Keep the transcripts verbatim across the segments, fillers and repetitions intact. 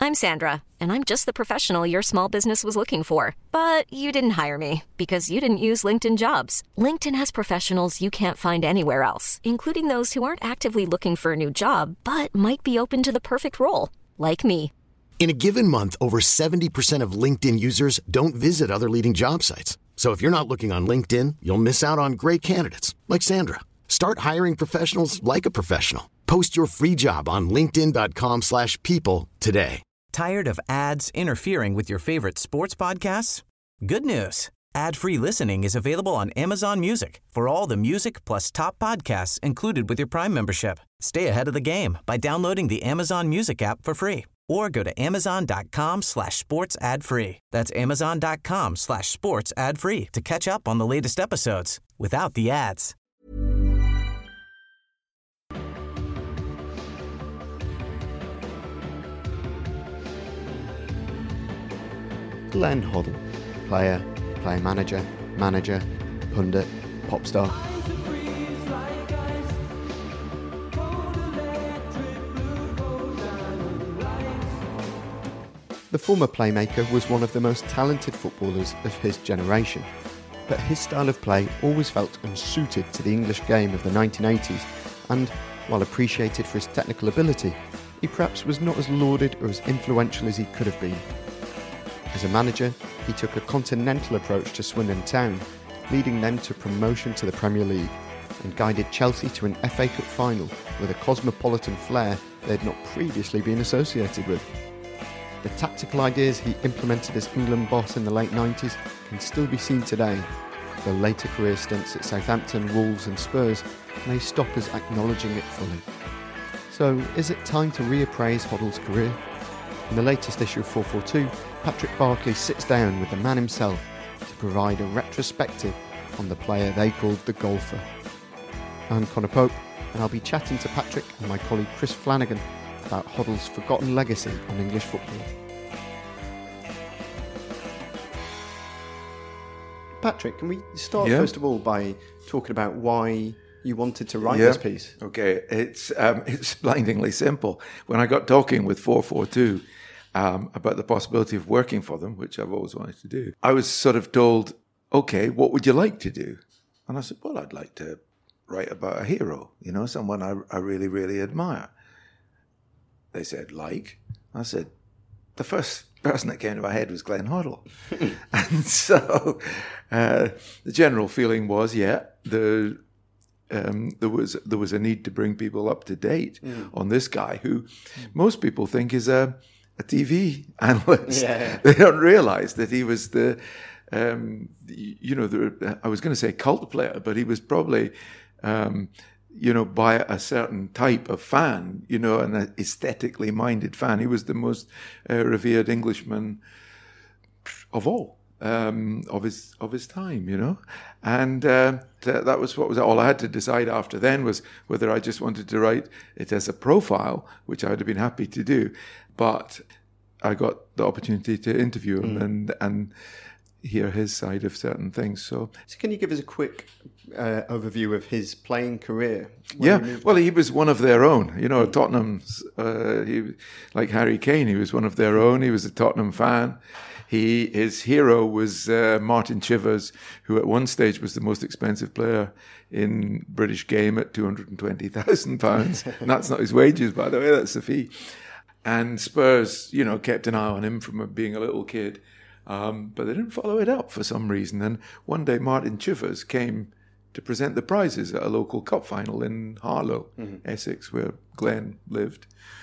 I'm Sandra, and I'm just the professional your small business was looking for. But you didn't hire me because you didn't use LinkedIn Jobs. LinkedIn has professionals you can't find anywhere else, including those who aren't actively looking for a new job, but might be open to the perfect role, like me. In a given month, over seventy percent of LinkedIn users don't visit other leading job sites. So if you're not looking on LinkedIn, you'll miss out on great candidates like Sandra. Start hiring professionals like a professional. Post your free job on linkedin.com slash people today. Tired of ads interfering with your favorite sports podcasts? Good news. Ad-free listening is available on Amazon Music for all the music plus top podcasts included with your Prime membership. Stay ahead of the game by downloading the Amazon Music app for free or go to amazon.com slash sports ad free. That's amazon.com slash sports ad free to catch up on the latest episodes without the ads. Glenn Hoddle, player, player manager, manager, pundit, pop star. The former playmaker was one of the most talented footballers of his generation, but his style of play always felt unsuited to the English game of the nineteen eighties, and, while appreciated for his technical ability, he perhaps was not as lauded or as influential as he could have been. As a manager, he took a continental approach to Swindon Town, leading them to promotion to the Premier League, and guided Chelsea to an F A Cup final with a cosmopolitan flair they had not previously been associated with. The tactical ideas he implemented as England boss in the late nineties can still be seen today, though later career stints at Southampton, Wolves and Spurs may stop us acknowledging it fully. So, is it time to reappraise Hoddle's career? In the latest issue of four forty-two, Patrick Barclay sits down with the man himself to provide a retrospective on the player they called the golfer. I'm Conor Pope, and I'll be chatting to Patrick and my colleague Chris Flanagan about Hoddle's forgotten legacy on English football. Patrick, can we start yeah. first of all by talking about why you wanted to write yeah. this piece? Okay, it's um, it's blindingly simple. When I got talking with four forty-two um, about the possibility of working for them, which I've always wanted to do, I was sort of told, okay, what would you like to do? And I said, well, I'd like to write about a hero, you know, someone I, I really, really admire. They said, like? I said, the first person that came to my head was Glenn Hoddle. And so uh, the general feeling was, yeah, the um, there was there was a need to bring people up to date mm. on this guy who most people think is a, a T V analyst. Yeah. They don't realize that he was the, um, you know, the, I was going to say cult player, but he was probably... Um, you know, by a certain type of fan, you know, an aesthetically minded fan. He was the most uh, revered Englishman of all, um, of his of his time, you know. And uh, th- that was what was all I had to decide after then was whether I just wanted to write it as a profile, which I would have been happy to do. But I got the opportunity to interview him mm. and and hear his side of certain things. So, so can you give us a quick uh, overview of his playing career? Yeah, he well, he was one of their own. You know, Tottenham's, uh, he, like Harry Kane, he was one of their own. He was a Tottenham fan. He His hero was uh, Martin Chivers, who at one stage was the most expensive player in British game at two hundred twenty thousand pounds. And that's not his wages, by the way, that's the fee. And Spurs, you know, kept an eye on him from being a little kid. Um, but they didn't follow it up for some reason. And one day Martin Chivers came to present the prizes at a local cup final in Harlow, mm-hmm. Essex, where Glenn lived.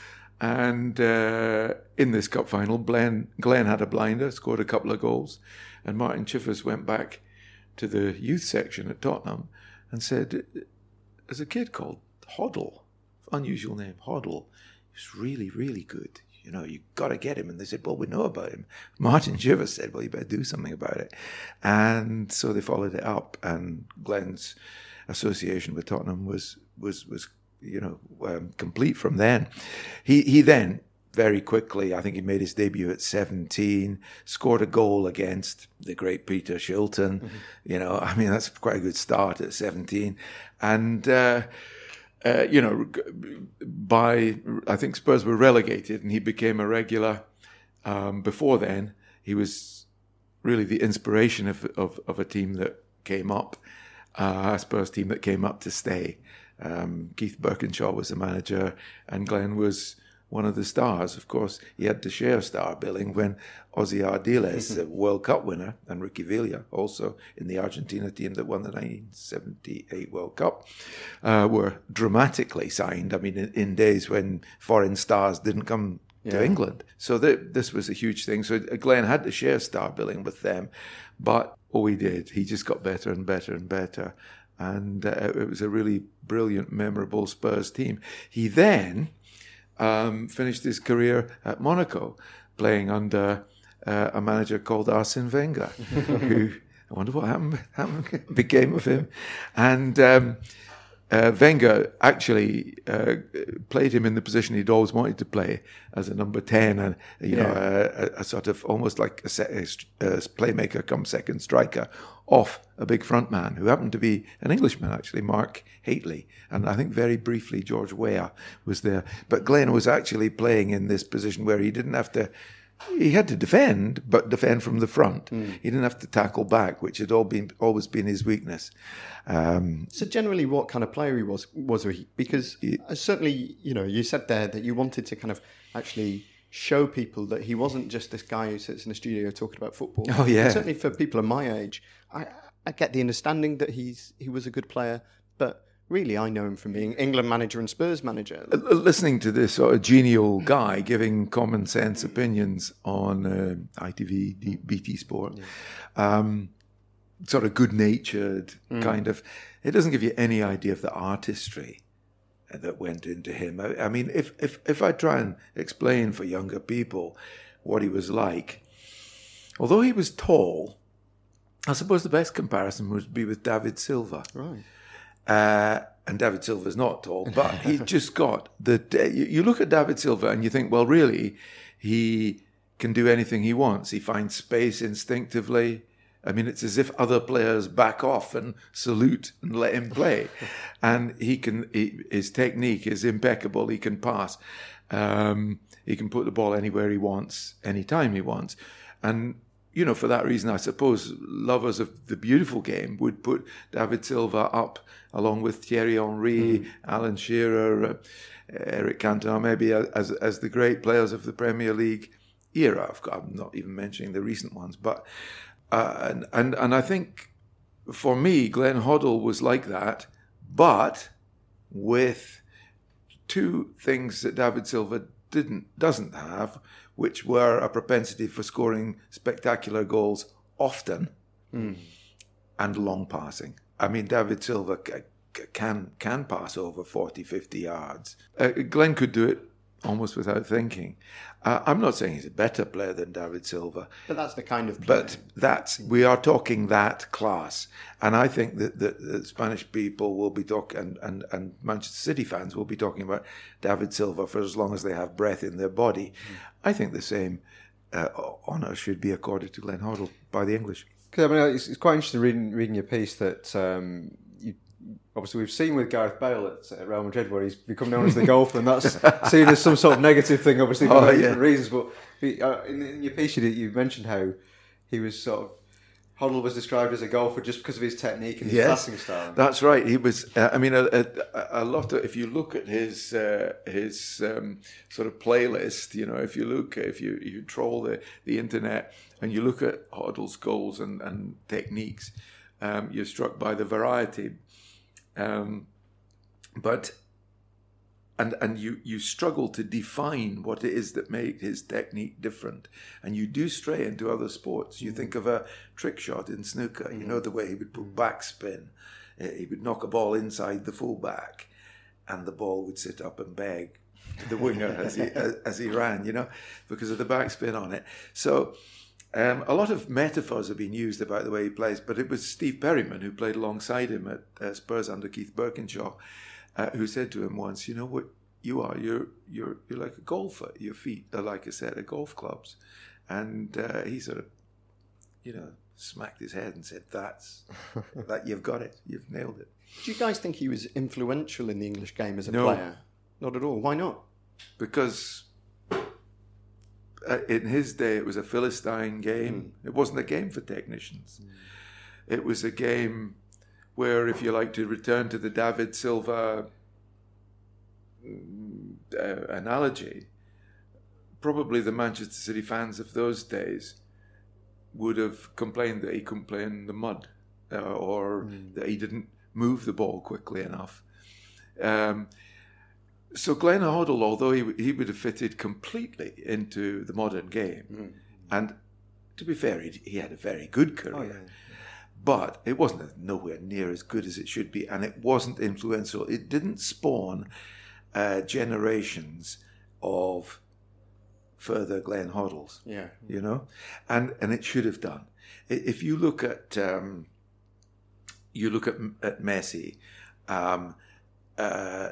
And uh, in this cup final, Glenn, Glenn had a blinder, scored a couple of goals. And Martin Chivers went back to the youth section at Tottenham and said, there's a kid called Hoddle, unusual name, Hoddle. He's really, really good. You know, you got to get him. And they said, well, we know about him. Martin Chivers said, well, you better do something about it. And so they followed it up. And Glenn's association with Tottenham was, was, was you know, um, complete from then. He, he then, very quickly, I think he made his debut at seventeen, scored a goal against the great Peter Shilton. Mm-hmm. You know, I mean, that's quite a good start at seventeen. And... Uh, Uh, you know, by, I think Spurs were relegated and he became a regular Um, before then, he was really the inspiration of, of, of a team that came up, uh, a Spurs team that came up to stay. Um, Keith Birkinshaw was the manager, and Glenn was one of the stars. Of course, he had to share star billing when Ozzy Ardiles, a World Cup winner, and Ricky Villa, also in the Argentina team that won the nineteen seventy-eight World Cup, uh, were dramatically signed. I mean, in, in days when foreign stars didn't come yeah. to England. So th- this was a huge thing. So Glenn had to share star billing with them. But oh, he did. He just got better and better and better. And uh, it was a really brilliant, memorable Spurs team. He then Um, finished his career at Monaco, playing under uh, a manager called Arsene Wenger, who I wonder what happened, happened became of him. And um, uh, Wenger actually uh, played him in the position he'd always wanted to play, as a number ten, and you yeah. know, a, a sort of almost like a, se- a playmaker come second striker, off a big front man who happened to be an Englishman, actually, Mark Hateley. And I think very briefly George Weah was there. But Glenn was actually playing in this position where he didn't have to, he had to defend, but defend from the front. Mm. He didn't have to tackle back, which had all been always been his weakness. Um, so generally, what kind of player he was, was he? Because he, certainly, you know, you said there that you wanted to kind of actually show people that he wasn't just this guy who sits in a studio talking about football. Oh yeah. And certainly for people of my age, I, I get the understanding that he's he was a good player, but really I know him from being England manager and Spurs manager. Listening to this sort of genial guy giving common sense opinions on uh, I T V, B T Sport, yeah. um, sort of good-natured mm. kind of, it doesn't give you any idea of the artistry that went into him. I, I mean, if, if if I try and explain for younger people what he was like, although he was tall, I suppose the best comparison would be with David Silva. Right. Uh, and David Silva's not tall, but he just got the... You, you look at David Silva and you think, well, really, he can do anything he wants. He finds space instinctively. I mean, it's as if other players back off and salute and let him play. And he can, he, his technique is impeccable. He can pass. Um, he can put the ball anywhere he wants, anytime he wants. And, you know, for that reason, I suppose lovers of the beautiful game would put David Silva up along with Thierry Henry, mm. Alan Shearer, uh, Eric Cantona, maybe as, as the great players of the Premier League era. I'm not even mentioning the recent ones, but... Uh, and, and and I think for me, Glenn Hoddle was like that, but with two things that David Silva didn't doesn't have, which were a propensity for scoring spectacular goals often mm. and long passing. I mean, David Silva c- c- can can pass over forty, fifty yards. Uh, Glenn could do it almost without thinking. Uh, I'm not saying he's a better player than David Silva. But that's the kind of player. But that's, we are talking that class. And I think that the, the Spanish people will be talking, and, and, and Manchester City fans will be talking about David Silva for as long as they have breath in their body. Mm. I think the same uh, honour should be accorded to Glenn Hoddle by the English. Because I mean, it's, it's quite interesting reading, reading your piece that... Um, Obviously, we've seen with Gareth Bale at Real Madrid where he's become known as the golfer, and that's seen as some sort of negative thing, obviously, for oh, different yeah. reasons. But in, in your piece, you, you mentioned how he was sort of... Hoddle was described as a golfer just because of his technique and his yes, passing style. That's right. He was... Uh, I mean, a, a, a lot of... If you look at his uh, his um, sort of playlist, you know, if you look... If you, you troll the, the internet and you look at Hoddle's goals and, and techniques, um, you're struck by the variety. Um, but and and you, you struggle to define what it is that made his technique different, and you do stray into other sports. You think of a trick shot in snooker. You know the way he would put backspin. He would knock a ball inside the fullback, and the ball would sit up and beg the winger as he as, as he ran. You know, because of the backspin on it. So. Um, a lot of metaphors have been used about the way he plays, but it was Steve Perryman, who played alongside him at uh, Spurs under Keith Birkinshaw, uh, who said to him once, you know what you are? You're you're you're like a golfer. Your feet are like a set of golf clubs. And uh, he sort of, you know, smacked his head and said, that's, that you've got it. You've nailed it. Do you guys think he was influential in the English game as a no. player? Not at all. Why not? Because... uh, in his day, it was a Philistine game. Mm. It wasn't a game for technicians. Mm. It was a game where, if you like to return to the David Silva uh, analogy, probably the Manchester City fans of those days would have complained that he couldn't play in the mud uh, or mm. that he didn't move the ball quickly enough. Um, so Glenn Hoddle, although he, he would have fitted completely into the modern game, mm. and to be fair, he, he had a very good career, oh, yeah. but it wasn't nowhere near as good as it should be, and it wasn't influential. It didn't spawn uh, generations of further Glenn Hoddles, yeah, you know, and and it should have done. If you look at um, you look at at Messi, um, uh,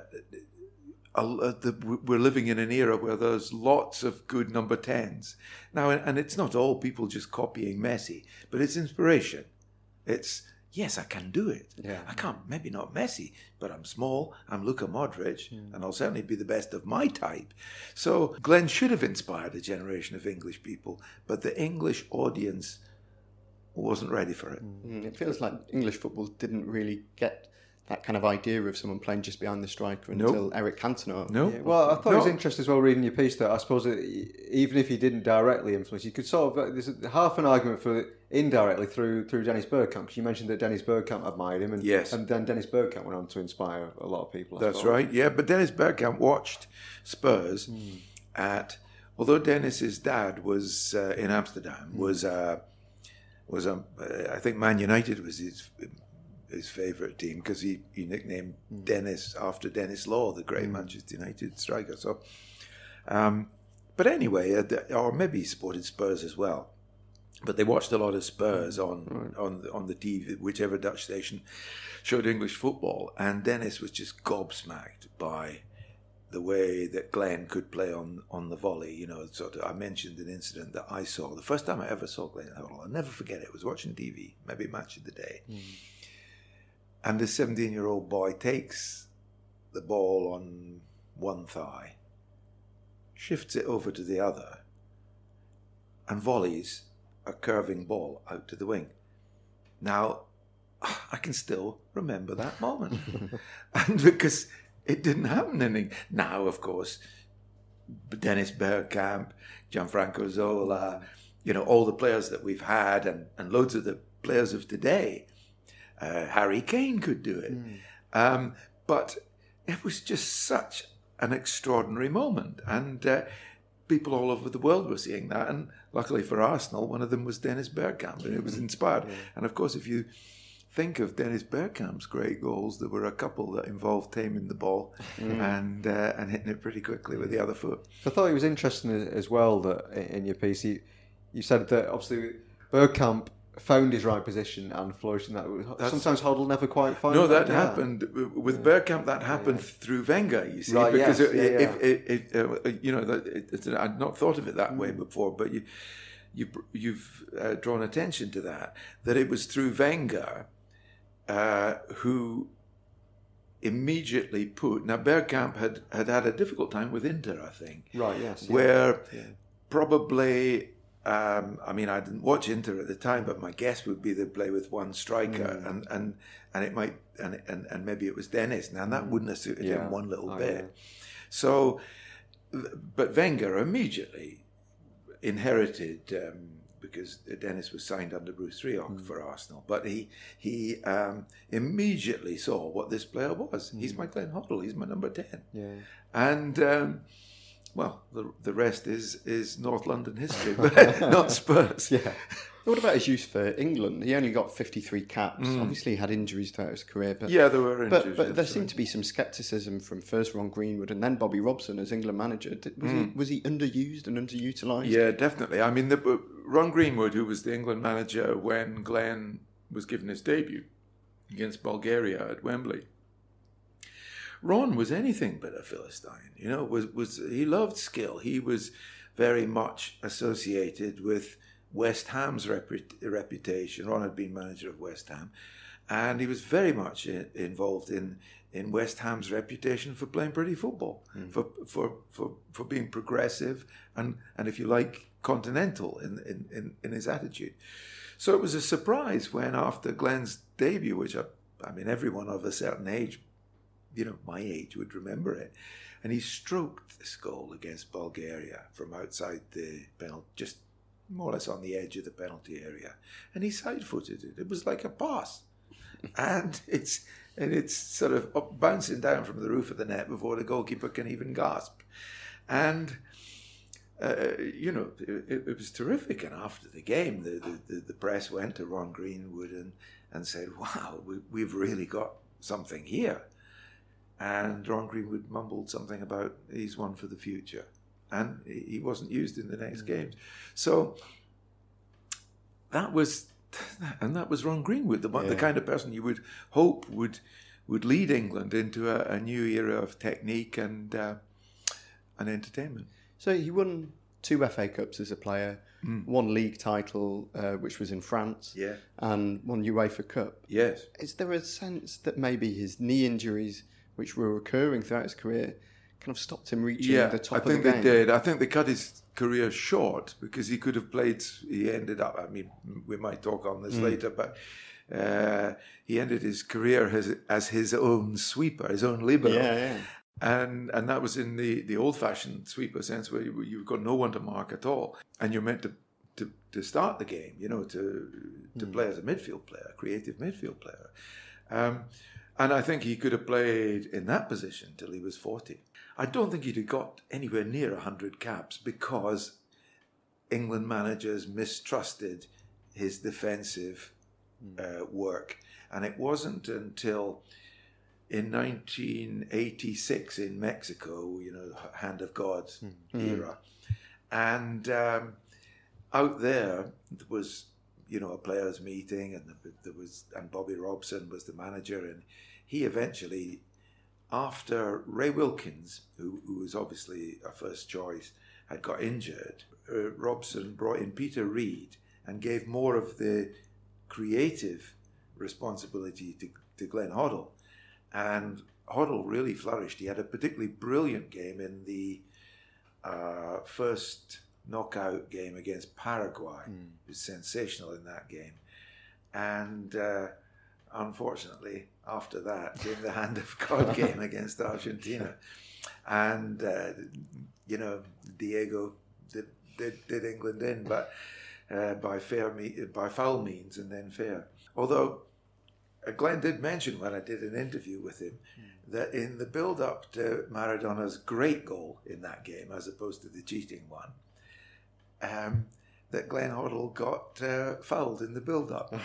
uh, the, we're living in an era where there's lots of good number tens now, and, and it's not all people just copying Messi, but it's inspiration. It's yes, I can do it. Yeah. I can't, maybe not Messi, but I'm small, I'm Luka Modric, mm. and I'll certainly be the best of my type. So Glenn should have inspired a generation of English people, but the English audience wasn't ready for it. Mm. It feels like English football didn't really get that kind of idea of someone playing just behind the striker until nope. Eric Cantona. No. Yeah, well, I thought no. it was interesting as well reading your piece that I suppose that even if he didn't directly influence, you could sort of, there's half an argument for it indirectly through through Dennis Bergkamp, because you mentioned that Dennis Bergkamp admired him, and, yes. and then Dennis Bergkamp went on to inspire a lot of people. I That's suppose. right, yeah, but Dennis Bergkamp watched Spurs mm. at, although Dennis's dad was uh, in Amsterdam, mm. was, uh, was um, uh, I think Man United was his his favourite team, because he, he nicknamed mm. Dennis after Dennis Law, the great mm. Manchester United striker. So, um, but anyway, uh, or maybe he supported Spurs as well. But they watched a lot of Spurs on right. on on the T V, whichever Dutch station showed English football, and Dennis was just gobsmacked by the way that Glenn could play on, on the volley. You know, sort of. I mentioned an incident that I saw the first time I ever saw Glenn Hoddle. I'll never forget it. I was watching T V, maybe Match of the Day. Mm. And this seventeen-year-old boy takes the ball on one thigh, shifts it over to the other, and volleys a curving ball out to the wing. Now, I can still remember that moment. And because it didn't happen in now, of course, Dennis Bergkamp, Gianfranco Zola, you know, all the players that we've had, and, and loads of the players of today, Uh, Harry Kane could do it. Mm. Um, but it was just such an extraordinary moment. And uh, people all over the world were seeing that. And luckily for Arsenal, one of them was Dennis Bergkamp, and it was inspired. Yeah. And of course, if you think of Dennis Bergkamp's great goals, there were a couple that involved taming the ball mm. and uh, and hitting it pretty quickly with the other foot. I thought it was interesting as well that in your piece, you, you said that obviously Bergkamp found his right position and flourished in that. That's, Sometimes Hoddle never quite finds No, that, that happened. With yeah. Bergkamp, that happened yeah. through Wenger, you see. Right, because yes. it, yeah, if, yeah. It, it, uh, you know, it, it, I'd not thought of it that mm. way before, but you, you, you've uh, drawn attention to that, that it was through Wenger uh, who immediately put... Now, Bergkamp had, had had a difficult time with Inter, I think. Right, yes. Where yeah. Yeah. probably... Um, I mean, I didn't watch Inter at the time, but my guess would be they'd play with one striker, mm. and, and and it might and, and and maybe it was Dennis. Now that mm. wouldn't have suited yeah. him one little oh, bit. Yeah. So, but Wenger immediately inherited um, because Dennis was signed under Bruce Rioch mm. for Arsenal, but he he um, immediately saw what this player was. Mm. He's my Glenn Hoddle. He's my number ten. Yeah, and. Um, Well, the the rest is, is North London history, but not Spurs. Yeah. What about his use for England? He only got fifty-three caps. Mm. Obviously, he had injuries throughout his career. But, yeah, there were injuries. But, but there seemed to be some scepticism from first Ron Greenwood and then Bobby Robson as England manager. Was, mm. he, was he underused and underutilised? Yeah, definitely. I mean, the, Ron Greenwood, who was the England manager when Glenn was given his debut against Bulgaria at Wembley, Ron was anything but a Philistine, you know. Was was he loved skill? He was very much associated with West Ham's repu- reputation. Ron had been manager of West Ham, and he was very much in, involved in in West Ham's reputation for playing pretty football, mm. for, for for for being progressive and, and if you like, continental in, in, in, in his attitude. So it was a surprise when after Glenn's debut, which I, I mean everyone of a certain age, you know, my age would remember it, and he stroked this goal against Bulgaria from outside the penalty, just more or less on the edge of the penalty area, and he side-footed it. It was like a pass, and it's and it's sort of up, bouncing down from the roof of the net before the goalkeeper can even gasp, and uh, you know it, it was terrific. And after the game, the, the, the press went to Ron Greenwood and, and said, "Wow, we, we've really got something here." And Ron Greenwood mumbled something about he's one for the future. And he wasn't used in the next mm. games. So that was, and that was Ron Greenwood, the, yeah. the kind of person you would hope would would lead England into a, a new era of technique and uh, and entertainment. So he won two F A Cups as a player, mm. one league title, uh, which was in France, yeah. and one UEFA Cup. Yes. Is there a sense that maybe his knee injuries, which were recurring throughout his career, kind of stopped him reaching yeah, the top I of the think game? they did. I think they cut his career short because he could have played. He ended up. I mean, we might talk on this mm. later, but uh, he ended his career as, as his own sweeper, his own libero. Yeah, yeah. And and that was in the, the old-fashioned sweeper sense, where you, you've got no one to mark at all, and you're meant to to, to start the game. You know, to to mm. play as a midfield player, a creative midfield player. Um, and I think he could have played in that position till he was forty. I don't think he'd have got anywhere near one hundred caps because England managers mistrusted his defensive uh, work. And it wasn't until in nineteen eighty-six in Mexico, you know, Hand of God mm. era. And um, out there, there was, you know, a players' meeting, and there was, and Bobby Robson was the manager, and he eventually, after Ray Wilkins, who, who was obviously a first choice, had got injured, uh, Robson brought in Peter Reid and gave more of the creative responsibility to, to Glenn Hoddle. And Hoddle really flourished. He had a particularly brilliant game in the uh, first knockout game against Paraguay. Mm. He was sensational in that game. And uh, unfortunately, after that came the Hand of God game against Argentina. And, uh, you know, Diego did, did, did England in, but uh, by fair me- by foul means and then fair. Although uh, Glenn did mention when I did an interview with him mm. that in the build-up to Maradona's great goal in that game, as opposed to the cheating one, um, that Glenn Hoddle got uh, fouled in the build-up.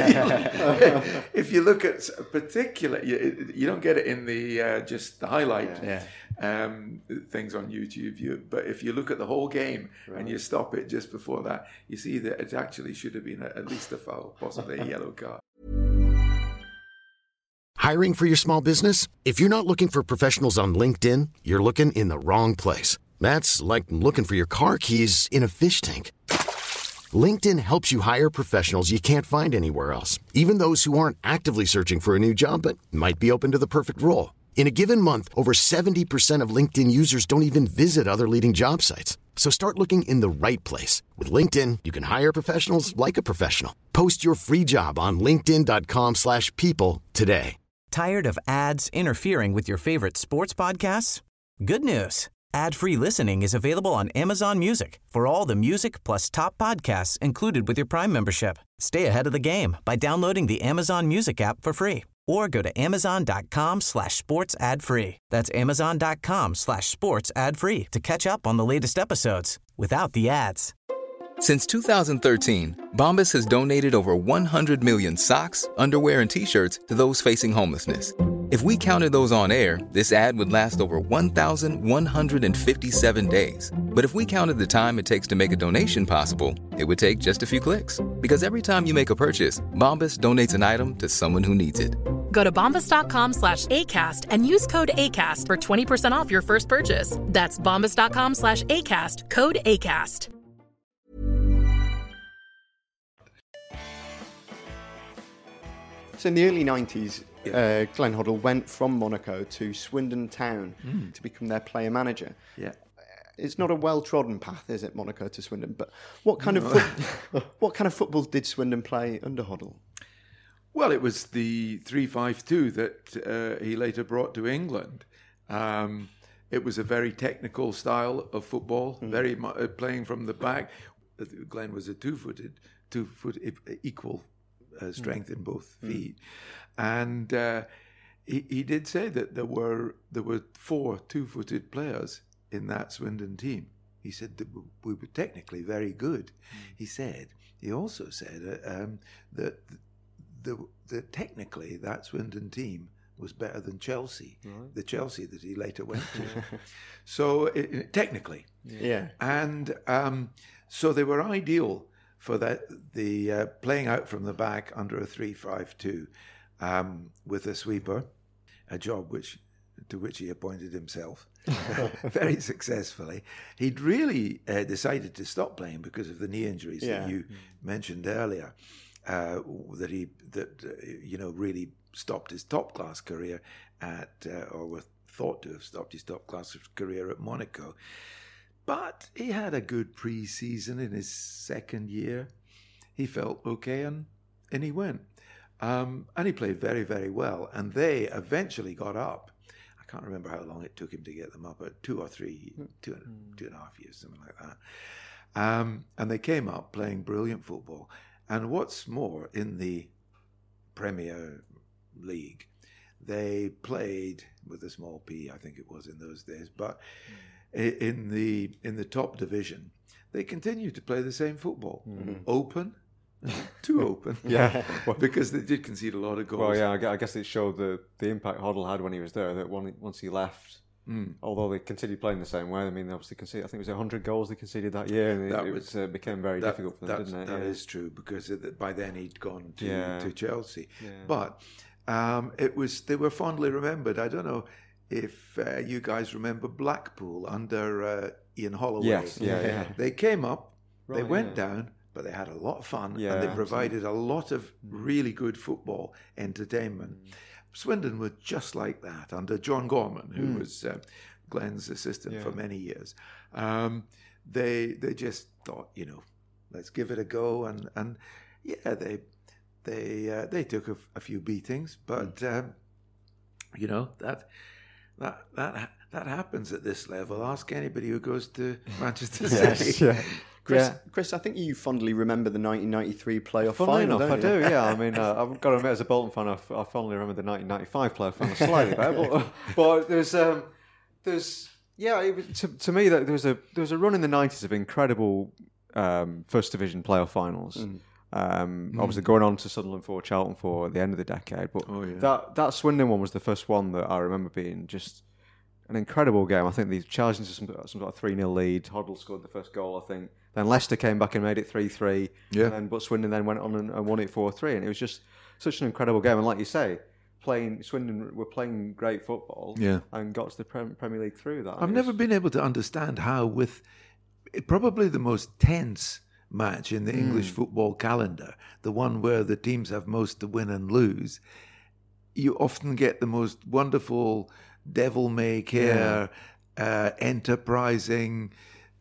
If you look at a particular, you, you don't get it in the uh, just the highlight yeah. um, things on YouTube. You, but if you look at the whole game right. and you stop it just before that, you see that it actually should have been a, at least a foul, possibly a yellow card. Hiring for your small business? If you're not looking for professionals on LinkedIn, you're looking in the wrong place. That's like looking for your car keys in a fish tank. LinkedIn helps you hire professionals you can't find anywhere else, even those who aren't actively searching for a new job but might be open to the perfect role. In a given month, over seventy percent of LinkedIn users don't even visit other leading job sites. So start looking in the right place. With LinkedIn, you can hire professionals like a professional. Post your free job on linkedin.com slash people today. Tired of ads interfering with your favorite sports podcasts? Good news. Ad-free listening is available on Amazon Music for all the music plus top podcasts included with your Prime membership. Stay ahead of the game by downloading the Amazon Music app for free or go to amazon.com slash sports ad free. That's amazon.com slash sports ad free to catch up on the latest episodes without the ads. Since two thousand thirteen, Bombas has donated over one hundred million socks, underwear, and T-shirts to those facing homelessness. If we counted those on air, this ad would last over one thousand one hundred fifty-seven days. But if we counted the time it takes to make a donation possible, it would take just a few clicks. Because every time you make a purchase, Bombas donates an item to someone who needs it. Go to bombas.com slash ACAST and use code ACAST for twenty percent off your first purchase. That's bombas.com slash ACAST, code ACAST. So in the early nineties, yeah. uh, Glenn Hoddle went from Monaco to Swindon Town mm. to become their player manager. Yeah. It's not a well-trodden path, is it, Monaco to Swindon? But what kind no. of fo- what kind of football did Swindon play under Hoddle? Well, it was the three five two that uh, he later brought to England. Um, it was a very technical style of football, mm. very mu- uh, playing from the back. Glenn was a two-footed, two-foot equal uh, strength mm. in both feet, mm. and uh, he he did say that there were there were four two-footed players in that Swindon team. He said that we were technically very good. Mm. He said he also said uh, um, that the, the technically that Swindon team was better than Chelsea, right. the Chelsea that he later went to. so it, it, technically, yeah, and um, so they were ideal for that the uh, playing out from the back under a three five two um, with a sweeper, a job which to which he appointed himself very successfully. He'd really uh, decided to stop playing because of the knee injuries yeah. that you mm. mentioned earlier. Uh, that he that uh, you know really stopped his top class career at uh, or was thought to have stopped his top class career at Monaco. But he had a good pre-season in his second year. He felt okay, and and he went. Um, and he played very, very well. And they eventually got up. I can't remember how long it took him to get them up, but two or three, two, mm. two and a half years, something like that. Um, and they came up playing brilliant football. And what's more, in the Premier League, they played with a small P, I think it was in those days, but mm. in the in the top division, they continued to play the same football. Mm. Open, too open. yeah. Because they did concede a lot of goals. Well, yeah, I guess it showed the, the impact Hoddle had when he was there, that once he left, mm. although they continued playing the same way, I mean, they obviously conceded, I think it was one hundred goals they conceded that year, and that it, was, it uh, became very that, difficult for them, that, didn't it? That yeah. is true, because by then he'd gone to, yeah. to Chelsea. Yeah. But um, it was they were fondly remembered. I don't know if uh, you guys remember Blackpool under uh, Ian Holloway. Yes, yeah, yeah. They came up, right, they went yeah. down, but they had a lot of fun, yeah, and they provided absolutely. a lot of really good football entertainment. Mm. Swindon were just like that under John Gorman, who mm. was uh, Glenn's assistant yeah. for many years. Um, they they just thought, you know, let's give it a go, and and yeah, they they uh, they took a, a few beatings, but mm. um, you know that that that that happens at this level. Ask anybody who goes to Manchester City. yes, yeah. Chris, yeah. Chris, I think you fondly remember the nineteen ninety-three playoff Funnily final, enough, don't I you? do, yeah. I mean, uh, I've got to admit, as a Bolton fan, I, I fondly remember the nineteen ninety-five playoff final slightly better. But, but there's, um, there's, yeah, it was, to, to me, that there was a there was a run in the nineties of incredible um, first division playoff finals. Mm. Um, mm. Obviously, going on to Sunderland for Charlton for at the end of the decade, but oh, yeah. that that Swindon one was the first one that I remember being just an incredible game. I think they charged into some, some sort of three nil lead. Hoddle scored the first goal, I think. Then Leicester came back and made it three three. Yeah. And then, but Swindon then went on and, and won it four three. And it was just such an incredible game. And like you say, playing Swindon were playing great football yeah. and got to the Premier League through that. I've never been able to understand how, with probably the most tense match in the mm. English football calendar, the one where the teams have most to win and lose, you often get the most wonderful, devil-may-care, yeah. uh, enterprising,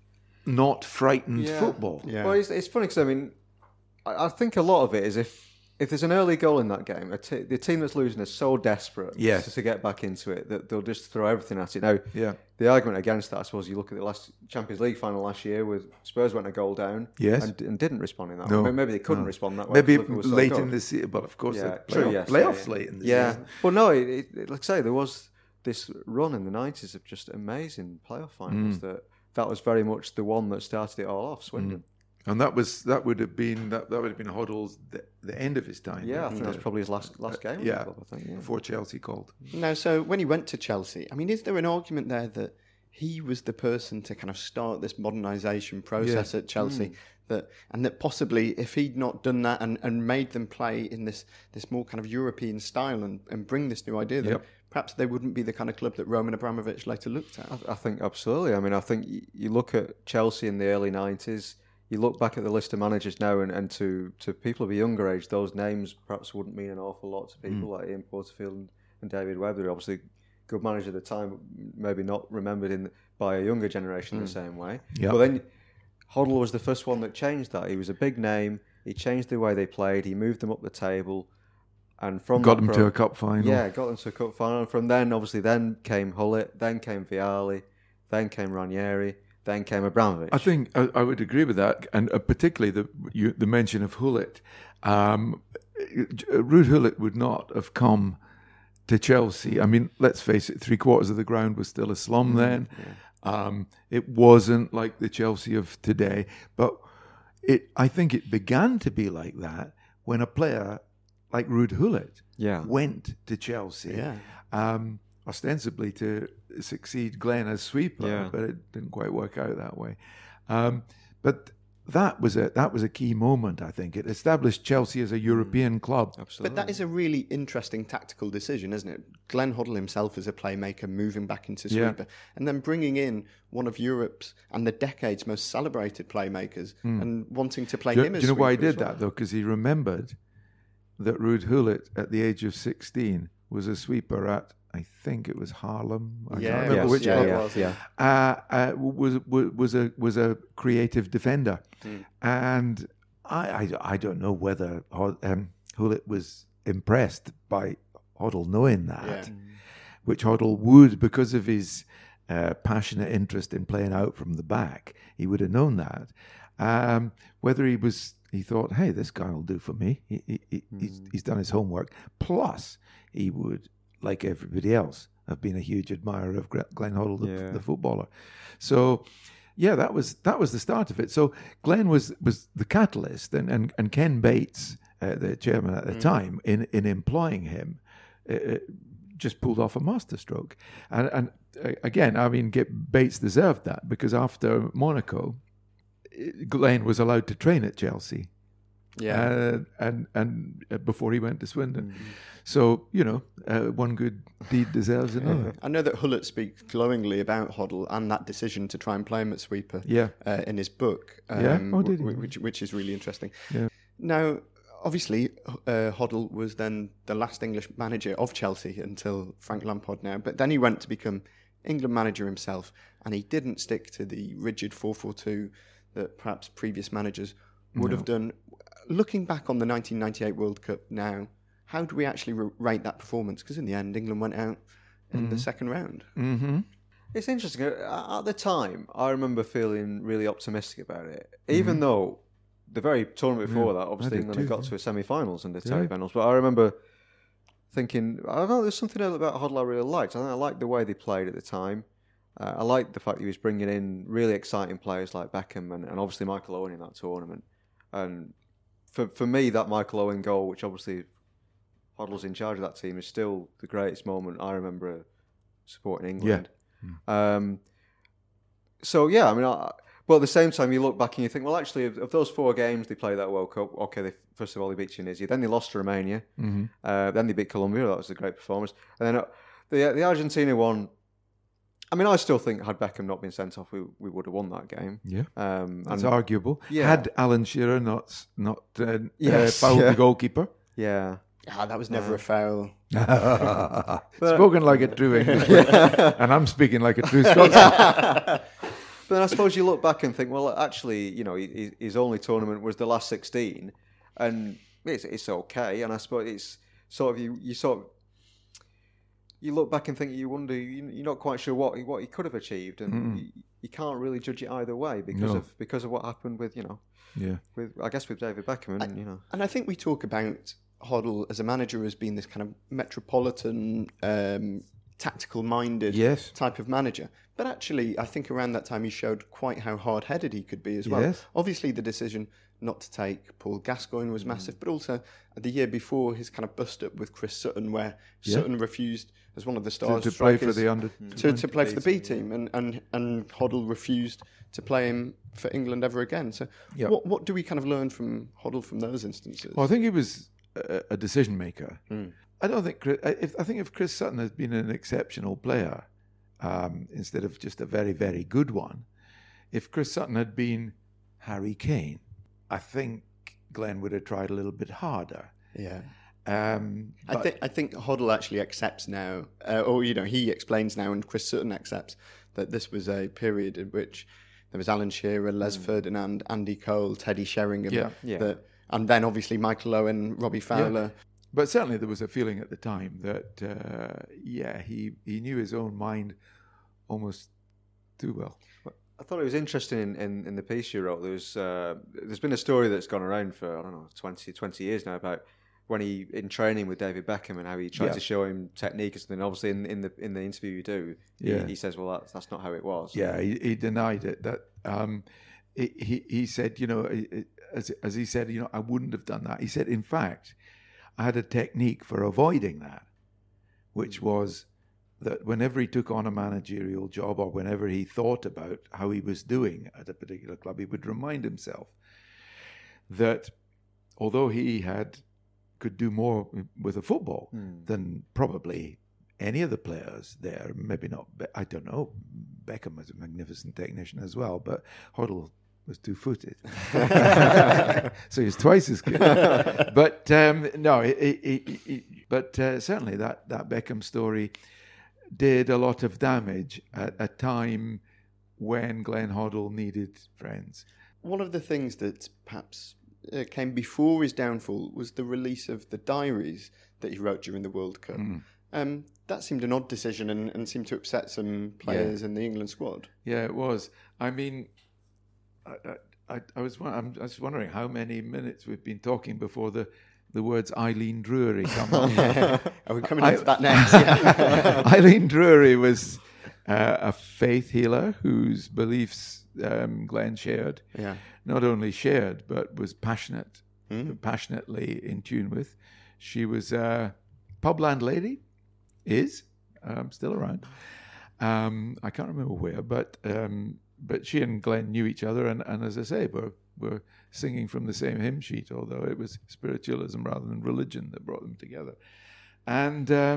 not frightened yeah. football. Yeah. Well, it's, it's funny because I mean, I, I think a lot of it is if if there's an early goal in that game, a t- the team that's losing is so desperate yes. to, to get back into it that they'll just throw everything at it. Now, yeah. the argument against that, I suppose, you look at the last Champions League final last year, with Spurs went a goal down, yes. and, and didn't respond in that no. way. Maybe they couldn't no. respond that way. Maybe so late good. in the season, but of course, yeah, the true, playoff, yes, playoffs yeah, late in the yeah. season. But no, it, it, like I say, there was this run in the nineties of just amazing playoff finals mm. that. That was very much the one that started it all off, Swindon. Mm. And that was that would have been that, that would have been Hoddle's the, the end of his time. Yeah, I think that was probably his last last game. Uh, yeah, club, I think, yeah, before Chelsea called. Now, so when he went to Chelsea, I mean, is there an argument there that he was the person to kind of start this modernisation process yeah. at Chelsea? Mm. That and that possibly if he'd not done that and, and made them play in this this more kind of European style and, and bring this new idea, that yep. perhaps they wouldn't be the kind of club that Roman Abramovich later looked at. I, I think absolutely. I mean, I think you, you look at Chelsea in the early nineties. you look back at the list of managers now, and, and to, to people of a younger age, those names perhaps wouldn't mean an awful lot to people mm. like Ian Porterfield and, and David Webb. They're obviously good manager at the time, maybe not remembered in by a younger generation mm. the same way. Yep. But then Hoddle was the first one that changed that. He was a big name. He changed the way they played. He moved them up the table. And from got them pro- to a cup final. Yeah, got them to a cup final. And from then, obviously, then came Hullett, then came Vialli, then came Ranieri, then came Abramovich. I think I, I would agree with that, and uh, particularly the you, the mention of Hullett. Um, Ruud Hullett would not have come to Chelsea. I mean, let's face it, three quarters of the ground was still a slum mm, then. Yeah. Um, it wasn't like the Chelsea of today, but it. I think it began to be like that when a player like Ruud Hullett yeah. went to Chelsea. Yeah. Um, ostensibly to succeed Glenn as sweeper, yeah. but it didn't quite work out that way. Um, but that was a that was a key moment, I think. It established Chelsea as a European mm. club. Absolutely. But that is a really interesting tactical decision, isn't it? Glenn Hoddle himself as a playmaker, moving back into sweeper, yeah. and then bringing in one of Europe's and the decade's most celebrated playmakers mm. and wanting to play do, him as Do you know why he did well. that, though? Because he remembered that Ruud Hullett, at the age of sixteen, was a sweeper at, I think it was Harlem. I yeah, can't remember yes, which yeah, club yeah, it was. Yeah. Uh, uh, was, was was a was a creative defender, mm. and I, I I don't know whether um, Hullett was impressed by Hoddle knowing that, yeah. which Hoddle would, because of his uh, passionate interest in playing out from the back, he would have known that. Um, whether he was. He thought, hey, this guy will do for me. He, he, he, mm. he's, he's done his homework. Plus, he would, like everybody else, have been a huge admirer of Glenn Hoddle, the, yeah. the footballer. So, yeah, that was that was the start of it. So Glenn was was the catalyst, and, and, and Ken Bates, uh, the chairman at the mm. time, in, in employing him, uh, just pulled off a masterstroke. And, and uh, again, I mean, Bates deserved that, because after Monaco, Glenn was allowed to train at Chelsea, yeah, uh, and and uh, before he went to Swindon. Mm-hmm. So you know, uh, one good deed deserves another. I know that Hullett speaks glowingly about Hoddle and that decision to try and play him at sweeper. Yeah, uh, in his book. Um, yeah, oh, did he? Which which is really interesting. Yeah. Now, obviously, uh, Hoddle was then the last English manager of Chelsea until Frank Lampard now, but then he went to become England manager himself, and he didn't stick to the rigid four four two that perhaps previous managers would no. have done. Looking back on the nineteen ninety-eight World Cup now, how do we actually re- rate that performance? Because in the end, England went out in mm-hmm. the second round. Mm-hmm. It's interesting. At the time, I remember feeling really optimistic about it, even mm-hmm. though the very tournament before yeah, that, obviously England too, had got yeah. to a semi-finals and the Terry Venables. But I remember thinking, I don't know, there's something about Hoddle I really liked. I, I liked the way they played at the time. Uh, I liked the fact he was bringing in really exciting players like Beckham and, and obviously Michael Owen in that tournament. And for for me, that Michael Owen goal, which obviously Hoddle's in charge of that team, is still the greatest moment I remember supporting England. Yeah. Um, so, yeah, I mean, I, but at the same time, you look back and you think, well, actually, of, of those four games they played that World Cup, okay, they, first of all, they beat Tunisia, then they lost to Romania, mm-hmm. uh, then they beat Colombia, that was a great performance. And then uh, the the Argentina one, I mean, I still think had Beckham not been sent off, we we would have won that game. Yeah, um, that's and, arguable. Yeah. Had Alan Shearer not not uh, yes, uh, fouled yeah. the goalkeeper. Yeah. Ah, that was never uh, a foul. Spoken like a true Englishman, and I'm speaking like a true Scotsman. But then I suppose you look back and think, well, actually, you know, his only tournament was the last sixteen, and it's, it's okay. And I suppose it's sort of you, you sort of you look back and think, you wonder, you're not quite sure what what he could have achieved, and mm. you, you can't really judge it either way because no. of because of what happened with you know, yeah, with I guess with David Beckham, and I, you know, and I think we talk about Hoddle as a manager as being this kind of metropolitan, um, tactical-minded yes. type of manager. But actually, I think around that time he showed quite how hard-headed he could be as well. Yes. Obviously, the decision not to take Paul Gascoigne was massive, mm. but also the year before, his kind of bust-up with Chris Sutton, where yeah. Sutton refused, as one of the stars, to, to play for the under to, to play for the B team, and, and, and Hoddle refused to play him for England ever again. So yep. what what do we kind of learn from Hoddle from those instances? Well, I think he was a decision maker. Mm. I don't think. If I think if Chris Sutton had been an exceptional player um, instead of just a very very good one, if Chris Sutton had been Harry Kane. I think Glenn would have tried a little bit harder. Yeah. Um, I think I think Hoddle actually accepts now, uh, or you know, he explains now, and Chris Sutton accepts that this was a period in which there was Alan Shearer, Les mm. Ferdinand, Andy Cole, Teddy Sheringham, yeah. Yeah. That, and then obviously Michael Owen, Robbie Fowler. Yeah. But certainly there was a feeling at the time that, uh, yeah, he, he knew his own mind almost too well. I thought it was interesting in, in, in the piece you wrote. There was, uh, there's been a story that's gone around for, I don't know, twenty, twenty years now about when he, in training with David Beckham and how he tried yeah. to show him technique and something. Obviously in, in the in the interview you do, he, yeah. he says, well, that's, that's not how it was. Yeah, he, he denied it. That um, he, he he said, you know, as as he said, you know, I wouldn't have done that. He said, in fact, I had a technique for avoiding that, which was that whenever he took on a managerial job or whenever he thought about how he was doing at a particular club, he would remind himself that although he had could do more with a football mm. than probably any of the players there, maybe not, I don't know, Beckham was a magnificent technician as well, but Hoddle was two-footed. So he's twice as good. But um, no, he, he, he, but uh, certainly that, that Beckham story did a lot of damage at a time when Glenn Hoddle needed friends. One of the things that perhaps uh, came before his downfall was the release of the diaries that he wrote during the World Cup. Mm. Um, that seemed an odd decision and, and seemed to upset some players yeah. in the England squad. Yeah, it was. I mean, I, I, I was I'm, I was wondering how many minutes we've been talking before the, the words Eileen Drury come up. Are we coming into I, that next? Yeah. Eileen Drury was uh, a faith healer whose beliefs um, Glenn shared. Yeah. Not only shared, but was passionate, mm. passionately in tune with. She was a pub landlady, is um, still around. Um, I can't remember where, but um, but she and Glenn knew each other, and, and as I say, were were singing from the same hymn sheet, although it was spiritualism rather than religion that brought them together. And uh,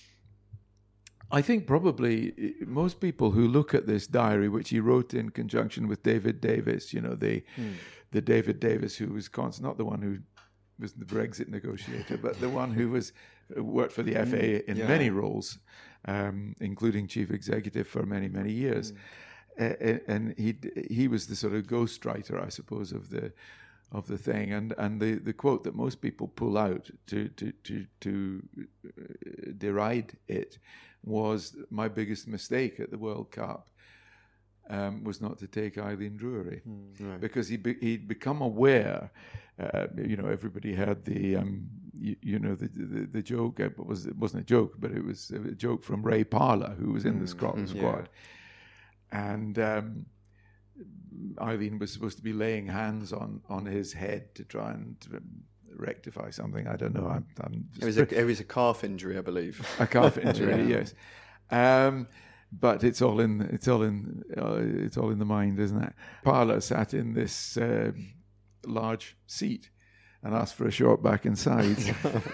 I think probably most people who look at this diary, which he wrote in conjunction with David Davis, you know, the mm. the David Davis who was constant, not the one who was the Brexit negotiator, but the one who was worked for the F A in yeah. many roles, um, including chief executive for many, many years. Mm. Uh, and he he was the sort of ghostwriter, I suppose, of the of the thing. And and the, the quote that most people pull out to to to, to deride it was, my biggest mistake at the World Cup um, was not to take Eileen Drury, mm, right. because he be, he'd become aware. Uh, you know, everybody had the um, you, you know the, the the joke. It was it wasn't a joke, but it was a joke from Ray Parlour, who was in mm, the Scotland mm, squad. Yeah. And um, Eileen was supposed to be laying hands on, on his head to try and um, rectify something. I don't know. I'm, I'm it was a it was a calf injury, I believe. A calf injury, yeah. yes. Um, but it's all in it's all in uh, it's all in the mind, isn't it? Parlour sat in this uh, large seat and asked for a short back and sides.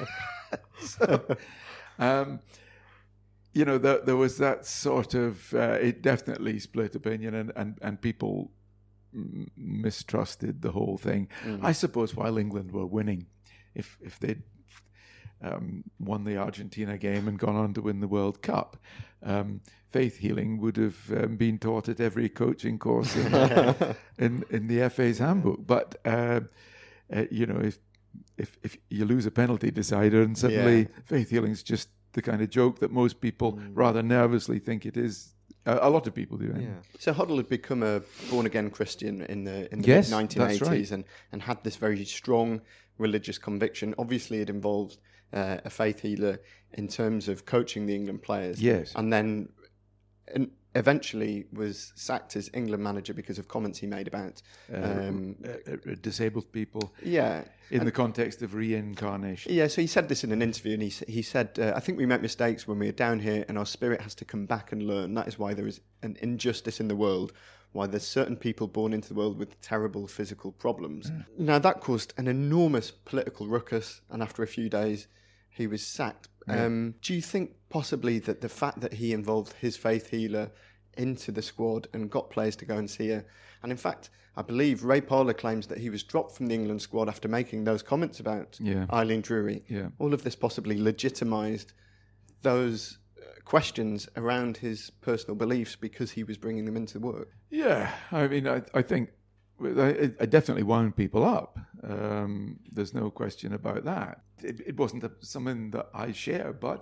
so, um, you know, there, there was that sort of, uh, it definitely split opinion, and, and, and people m- mistrusted the whole thing. Mm. I suppose while England were winning, if if they'd um, won the Argentina game and gone on to win the World Cup, um, faith healing would have um, been taught at every coaching course in, in, in the F A's handbook. But, uh, uh, you know, if, if, if you lose a penalty decider and suddenly yeah. faith healing's just the kind of joke that most people mm. rather nervously think it is. Uh, a lot of people do. Anyway. Yeah. So Hoddle had become a born-again Christian in the in the yes, nineteen eighties, right. and, and had this very strong religious conviction. Obviously, it involved uh, a faith healer in terms of coaching the England players. Yes. And then and eventually was sacked as England manager because of comments he made about um, uh, uh, disabled people. Yeah. In and, the context of reincarnation. Yeah, so he said this in an interview, and he, he said, uh, I think we make mistakes when we are down here and our spirit has to come back and learn. That is why there is an injustice in the world, why there's certain people born into the world with terrible physical problems. Mm. Now, that caused an enormous political ruckus, and after a few days, he was sacked. Yeah. Um, do you think possibly that the fact that he involved his faith healer into the squad and got players to go and see her. And in fact, I believe Ray Parlour claims that he was dropped from the England squad after making those comments about yeah. Eileen Drury. Yeah. All of this possibly legitimised those questions around his personal beliefs because he was bringing them into work. Yeah, I mean, I, I think I, I definitely wound people up. Um, there's no question about that. It, it wasn't a, something that I share, but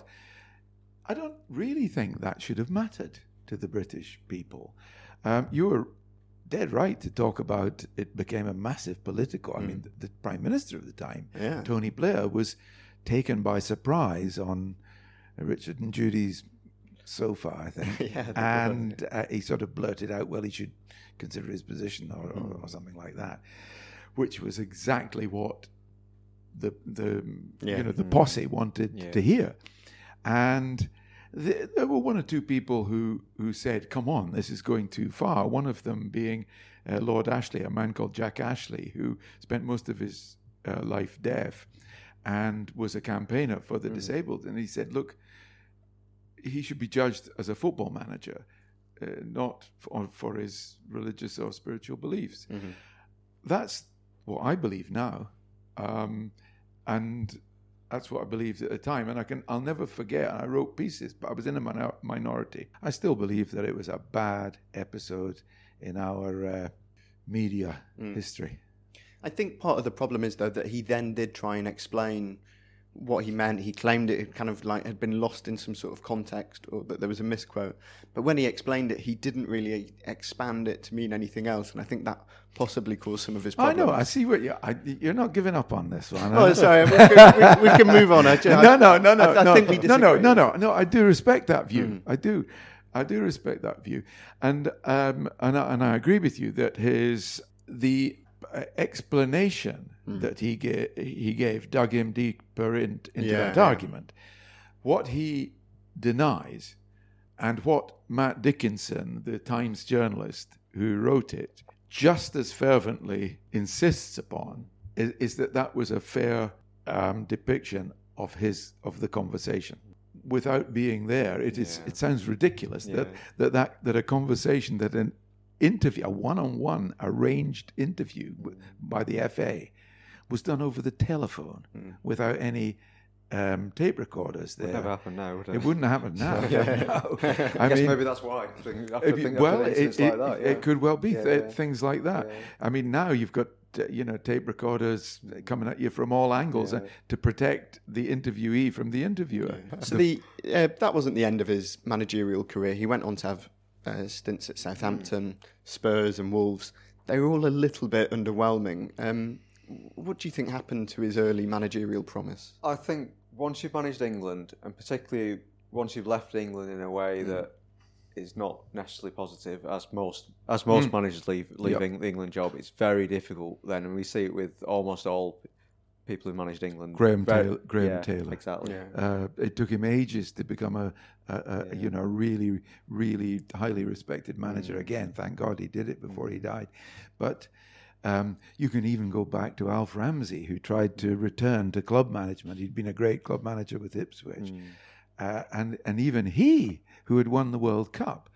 I don't really think that should have mattered to the British people. Um, you were dead right to talk about it became a massive political. I mm. mean, the, the Prime Minister of the time, yeah. Tony Blair, was taken by surprise on Richard and Judy's sofa, I think. yeah, and uh, he sort of blurted out, well, he should consider his position or, mm. or, or something like that, which was exactly what the the yeah. you know the mm. posse wanted yeah. to hear. And the, there were one or two people who, who said, come on, this is going too far. One of them being uh, Lord Ashley, a man called Jack Ashley, who spent most of his uh, life deaf and was a campaigner for the mm. disabled. And he said, look, he should be judged as a football manager, uh, not for, for his religious or spiritual beliefs. Mm-hmm. That's what I believe now. Um, and that's what I believed at the time. And I can, I'll never forget, I wrote pieces, but I was in a minor, minority. I still believe that it was a bad episode in our uh, media mm. history. I think part of the problem is, though, that he then did try and explain what he meant. He claimed it kind of like had been lost in some sort of context, or that there was a misquote. But when he explained it, he didn't really expand it to mean anything else, and I think that possibly caused some of his problems. I know. I see what you. I, you're not giving up on this one. Oh, sorry. We can, we, we can move on. I, I, no, no, no, no. I, I no, think we no, disagree. no, no, no, no. I do respect that view. Mm. I do. I do respect that view, and um, and I, and I agree with you that his the explanation mm. that he gave he gave dug him deeper in, into yeah, that yeah. argument. What he denies, and what Matt Dickinson, the Times journalist who wrote it, just as fervently insists upon, is, is that that was a fair um, depiction of his of the conversation. Without being there, it is yeah. it sounds ridiculous yeah. that, that that that a conversation, that an interview, a one-on-one arranged interview mm. by the F A, was done over the telephone mm. without any um, tape recorders there. It would never happen now, would it? It wouldn't happen now. yeah. no. I, I guess mean, maybe that's why. After thing, well, after it, like it, that, yeah. it could well be yeah, th- yeah. things like that. Yeah. I mean, now you've got you know tape recorders coming at you from all angles yeah. uh, to protect the interviewee from the interviewer. Yeah. So the uh, that wasn't the end of his managerial career. He went on to have uh, stints at Southampton, mm. Spurs, and Wolves. They were all a little bit underwhelming. Um, what do you think happened to his early managerial promise? I think once you've managed England, and particularly once you've left England in a way mm. that is not necessarily positive, as most as most mm. managers leave leaving yep. the England job, it's very difficult then, and we see it with almost all people who managed England. Graham very, Taylor. Graham yeah, Taylor. Exactly. Yeah. Uh, it took him ages to become a, a, a yeah. you know really really highly respected manager. Mm. Again, thank God he did it before mm. he died. But um, you can even go back to Alf Ramsey, who tried to return to club management. He'd been a great club manager with Ipswich, mm. uh, and and even he, who had won the World Cup,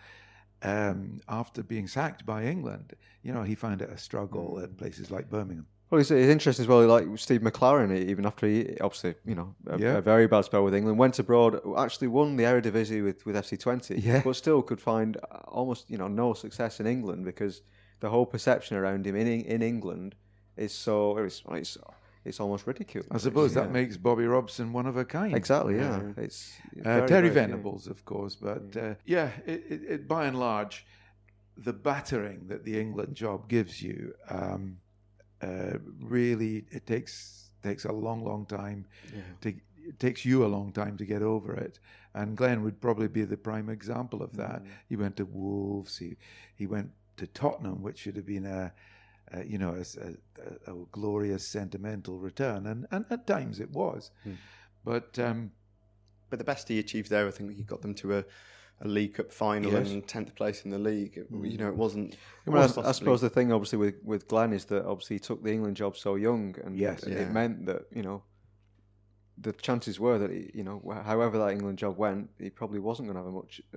um, after being sacked by England, you know, he found it a struggle mm. at places like Birmingham. Well, it's, it's interesting as well, like Steve McLaren, even after he, obviously, you know, a, yeah. a very bad spell with England, went abroad, actually won the Eredivisie with, with F C twenty, yeah. but still could find almost, you know, no success in England because the whole perception around him in in England is so, it's it's, it's almost ridiculous. I suppose yeah. that makes Bobby Robson one of a kind. Exactly, yeah. yeah. It's uh, very, Terry very Venables, of course, but yeah, uh, yeah it, it, it, by and large, the battering that the England job gives you, um, Uh, really, it takes takes a long, long time. Yeah. To, it takes you a long time to get over it. And Glenn would probably be the prime example of that. Mm. He went to Wolves. He he went to Tottenham, which should have been a, a you know a, a, a glorious sentimental return, and, and at times it was. Mm. But um, but the best he achieved there, I think he got them to a. a League Cup final yes. and tenth place in the league. It, you know, it wasn't... It well, wasn't I, I suppose the thing, obviously, with, with Glenn is that, obviously, he took the England job so young, and yes. it, yeah. it meant that, you know, the chances were that, he, you know, however that England job went, he probably wasn't going to have a much uh,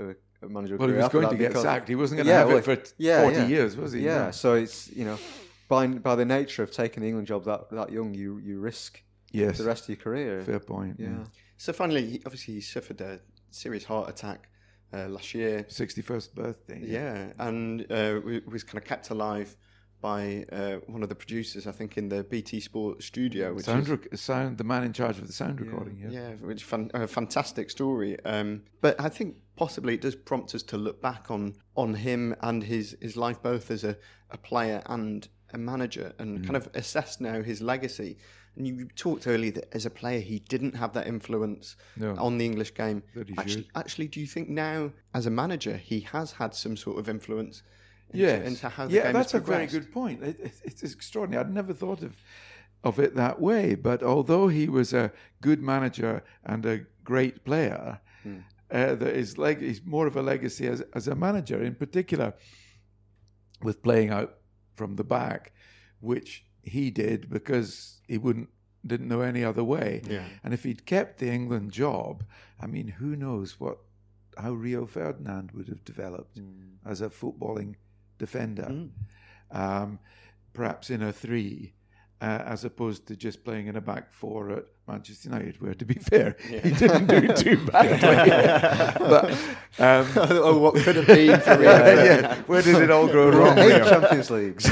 managerial well, career. he was after going that to get because- sacked. He wasn't going to Yeah, have well, it for yeah, forty yeah. years, was he? Yeah, No. so it's, you know, by by the nature of taking the England job that, that young, you you risk Yes. the rest of your career. Fair point. Yeah. Yeah. So finally, he, obviously, he suffered a serious heart attack uh, last year. sixty-first birthday. Yeah, and uh, w- was kind of kept alive by uh, one of the producers, I think, in the B T Sport studio. Which Sound, is, rec- sound, the man in charge of the sound recording. Yeah. yeah, which fan, a fantastic story. Um, but I think possibly it does prompt us to look back on on him and his, his life both as a, a player and a manager, and Mm. kind of assess now his legacy. And you talked earlier that as a player he didn't have that influence No. on the English game. That he Actually, should. actually, do you think now as a manager he has had some sort of influence into, Yes. into how the yeah, game that's has a very progressed? good point. It, it, it's extraordinary. I'd never thought of of it that way. But although he was a good manager and a great player, Hmm. uh, there is leg- he's more of a legacy as as a manager, in particular, with playing out from the back, which he did because he wouldn't didn't know any other way. Yeah. And if he'd kept the England job, I mean, who knows what how Rio Ferdinand would have developed as a footballing defender, Mm. um, perhaps in a three, uh, as opposed to just playing in a back four at Manchester United, where, to be fair, he didn't do too badly. but um, oh, what could have been for Rio yeah, Ferdinand. yeah, where did it all go wrong? Eight Rio? Champions Leagues.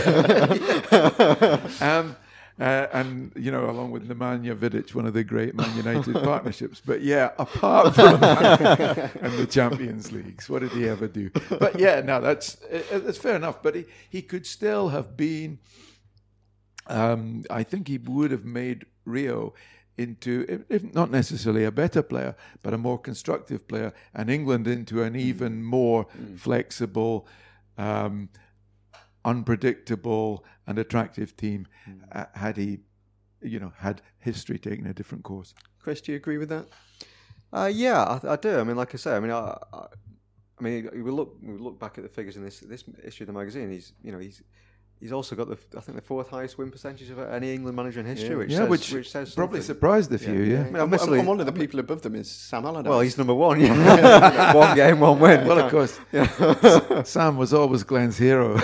um, uh, and, you know, along with Nemanja Vidic, one of the great Man United partnerships. But yeah, apart from that and the Champions Leagues, what did he ever do? But yeah, no, that's uh, that's fair enough. But he, he could still have been, um, I think he would have made Rio into, if, if not necessarily a better player, but a more constructive player, and England into an even more flexible, um, unpredictable and attractive team uh, had he, you know, had history taken a different course. Chris, do you agree with that? Uh, yeah, I, I do. I mean, like I say, I mean, I, I, I mean, we look we look back at the figures in this this issue of the magazine. He's, you know, he's he's also got the I think the fourth highest win percentage of any England manager in history, Yeah. which Yeah, says, which, which says probably something. surprised a few, yeah. I mean, And, admittedly- and one of the people above them is Sam Allardyce. Well, he's number one. Yeah. One game, one win. Well, of course, Sam was always Glenn's hero.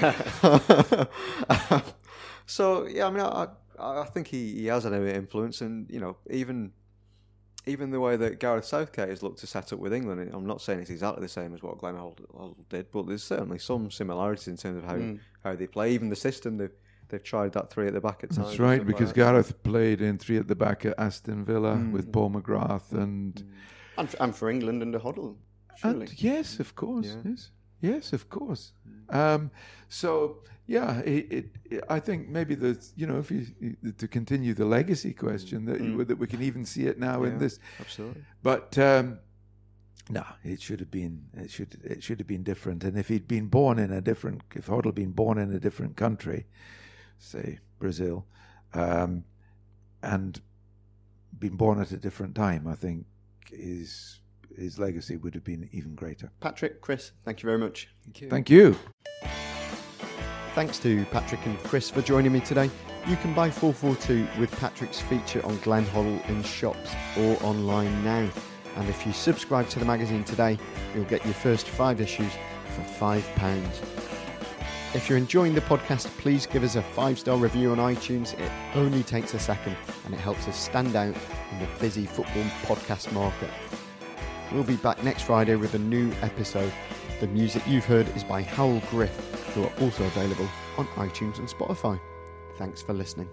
So yeah, I mean, I I I think he, he has an influence, and you know, even even the way that Gareth Southgate has looked to set up with England, I'm not saying it's exactly the same as what Glenn Hoddle, Hoddle did, but there's certainly some similarities in terms of how Mm. how they play. Even the system they've they've tried that three at the back at times. That's and right, stuff because like that. Gareth played in three at the back at Aston Villa with Paul McGrath and, and, and for England under Hoddle, surely. and yes, of course, Yeah. yes, yes, of course. Um, so yeah, it, it, it, I think maybe the you know if you to continue the legacy question that you, that we can even see it now in Yeah, this, absolutely. but. Um, No, it should have been. It should. It should have been different. And if he'd been born in a different, if Hoddle had been born in a different country, say Brazil, um, and been born at a different time, I think his his legacy would have been even greater. Patrick, Chris, thank you very much. Thank you. Thank you. Thanks to Patrick and Chris for joining me today. You can buy four forty-two with Patrick's feature on Glenn Hoddle in shops or online now. And if you subscribe to the magazine today, you'll get your first five issues for five pounds. If you're enjoying the podcast, please give us a five-star review on iTunes. It only takes a second and it helps us stand out in the busy football podcast market. We'll be back next Friday with a new episode. The music you've heard is by Howell Griff, who are also available on iTunes and Spotify. Thanks for listening.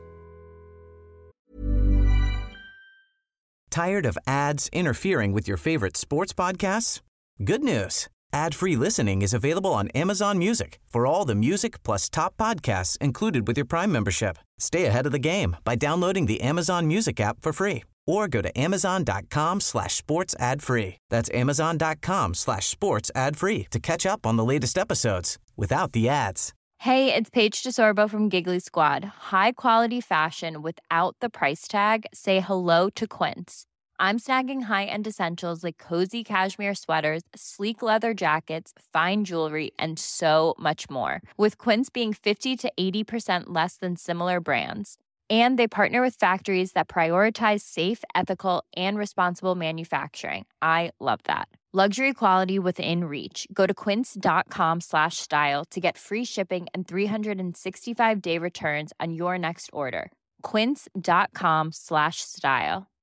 Tired of ads interfering with your favorite sports podcasts? Good news. Ad-free listening is available on Amazon Music for all the music plus top podcasts included with your Prime membership. Stay ahead of the game by downloading the Amazon Music app for free or go to amazon.com slash sports ad free. That's amazon.com slash sports ad free to catch up on the latest episodes without the ads. Hey, it's Paige DeSorbo from Giggly Squad. High quality fashion without the price tag. Say hello to Quince. I'm snagging high-end essentials like cozy cashmere sweaters, sleek leather jackets, fine jewelry, and so much more. With Quince being fifty to eighty percent less than similar brands. And they partner with factories that prioritize safe, ethical, and responsible manufacturing. I love that. Luxury quality within reach. Go to quince.com slash style to get free shipping and three sixty-five day returns on your next order. Quince.com slash style.